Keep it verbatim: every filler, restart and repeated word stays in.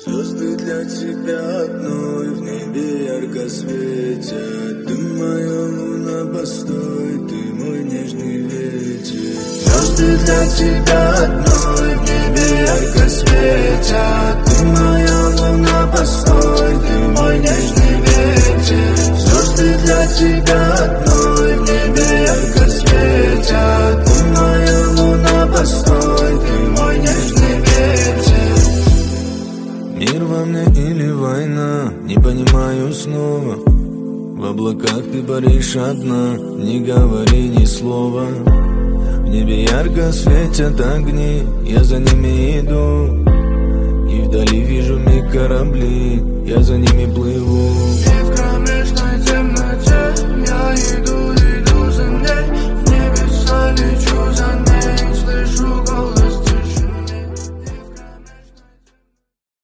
Звезды для тебя одной в небе ярко светят. Ты моя луна, постой, ты мой нежный ветер. Звезды для тебя одной в небе ярко светят. Ты моя луна, постой, ты мой нежный ветер. Звезды для тебя одной в небе ярко светят. Ты моя луна, постой, ты мой нежный ветер. Мир во мне или война, не понимаю снова. В облаках ты паришь одна, не говори ни слова. В небе ярко светят огни, я за ними иду. И вдали вижу миг корабли, я за ними плыву.